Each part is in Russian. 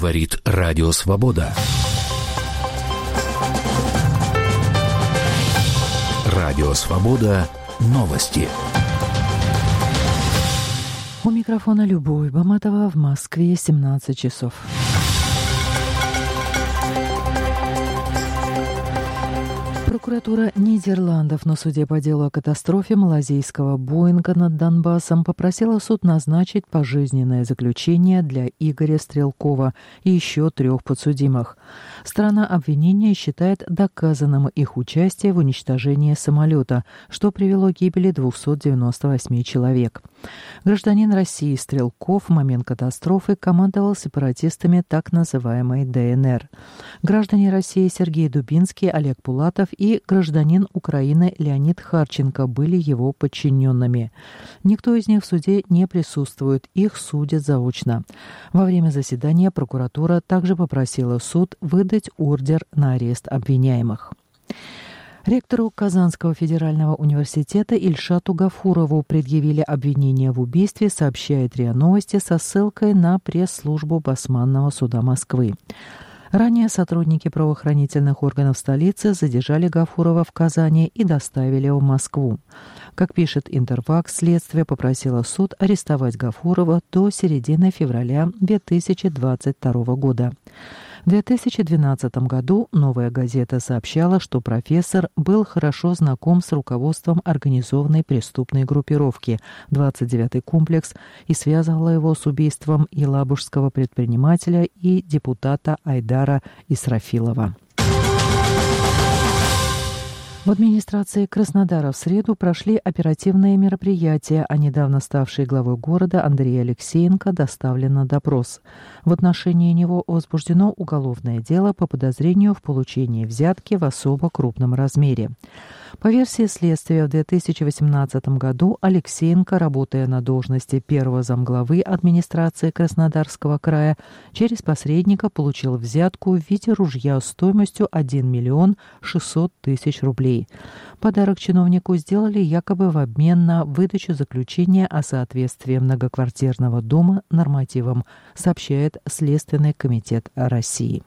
Говорит Радио Свобода. Радио Свобода. Новости. У микрофона Любовь Баматова. В Москве 17 часов. Прокуратура Нидерландов на суде по делу о катастрофе малазийского Боинга над Донбассом попросила суд назначить пожизненное заключение для Игоря Стрелкова и еще 3 подсудимых. Сторона обвинения считает доказанным их участие в уничтожении самолета, что привело к гибели 298 человек. Гражданин России Стрелков в момент катастрофы командовал сепаратистами так называемой ДНР. Граждане России Сергей Дубинский, Олег Пулатов и гражданин Украины Леонид Харченко были его подчиненными. Никто из них в суде не присутствует, их судят заочно. Во время заседания прокуратура также попросила суд выдать ордер на арест обвиняемых. Ректору Казанского федерального университета Ильшату Гафурову предъявили обвинение в убийстве, сообщает РИА Новости со ссылкой на пресс-службу Басманного суда Москвы. Ранее сотрудники правоохранительных органов столицы задержали Гафурова в Казани и доставили в Москву. Как пишет Интерфакс, следствие попросило суд арестовать Гафурова до середины февраля 2022 года. В 2012 году «Новая газета» сообщала, что профессор был хорошо знаком с руководством организованной преступной группировки «29-й комплекс» и связывала его с убийством елабужского предпринимателя и депутата Айдара Исрафилова. В администрации Краснодара в среду прошли оперативные мероприятия, а недавно ставший главой города Андрей Алексеенко доставлен на допрос. В отношении него возбуждено уголовное дело по подозрению в получении взятки в особо крупном размере. По версии следствия, в 2018 году Алексеенко, работая на должности первого замглавы администрации Краснодарского края, через посредника получил взятку в виде ружья стоимостью 1 миллион 600 тысяч рублей. Подарок чиновнику сделали якобы в обмен на выдачу заключения о соответствии многоквартирного дома нормативам, сообщает Следственный комитет России.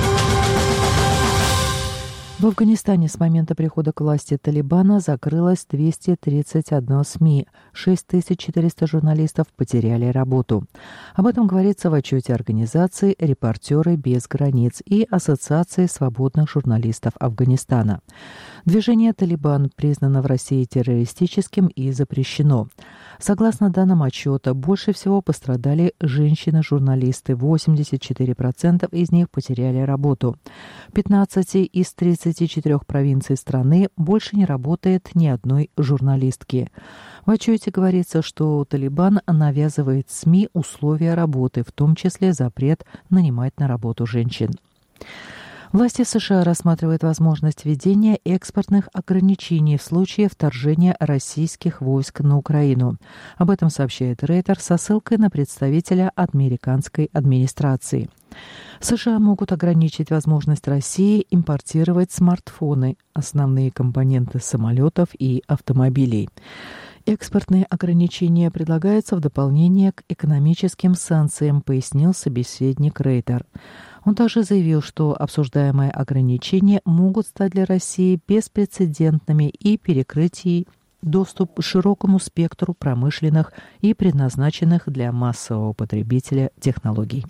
В Афганистане с момента прихода к власти Талибана закрылось 231 СМИ. 6400 журналистов потеряли работу. Об этом говорится в отчете организации «Репортеры без границ» и Ассоциации свободных журналистов Афганистана. Движение «Талибан» признано в России террористическим и запрещено. Согласно данным отчета, больше всего пострадали женщины-журналисты. 84% из них потеряли работу. В 15 из 34 провинций страны больше не работает ни одной журналистки. В отчете говорится, что Талибан навязывает СМИ условия работы, в том числе запрет нанимать на работу женщин. Власти США рассматривают возможность введения экспортных ограничений в случае вторжения российских войск на Украину. Об этом сообщает Рейтер со ссылкой на представителя американской администрации. США могут ограничить возможность России импортировать смартфоны, основные компоненты самолетов и автомобилей. Экспортные ограничения предлагаются в дополнение к экономическим санкциям, пояснил собеседник Рейтер. Он также заявил, что обсуждаемые ограничения могут стать для России беспрецедентными и перекрыть ей доступ к широкому спектру промышленных и предназначенных для массового потребителя технологий.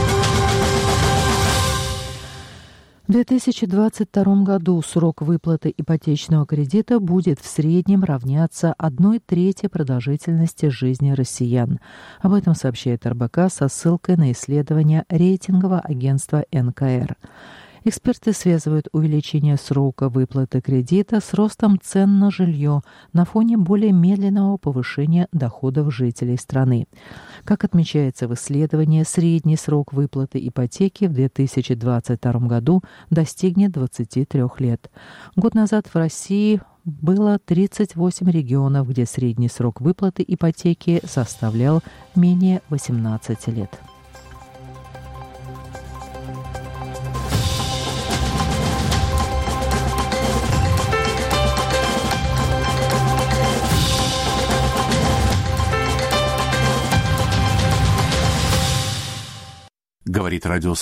В 2022 году срок выплаты ипотечного кредита будет в среднем равняться 1/3 продолжительности жизни россиян. Об этом сообщает РБК со ссылкой на исследование рейтингового агентства НКР. Эксперты связывают увеличение срока выплаты кредита с ростом цен на жилье на фоне более медленного повышения доходов жителей страны. Как отмечается в исследовании, средний срок выплаты ипотеки в 2022 году достигнет 23 лет. Год назад в России было 38 регионов, где средний срок выплаты ипотеки составлял менее 18 лет. говорит Радио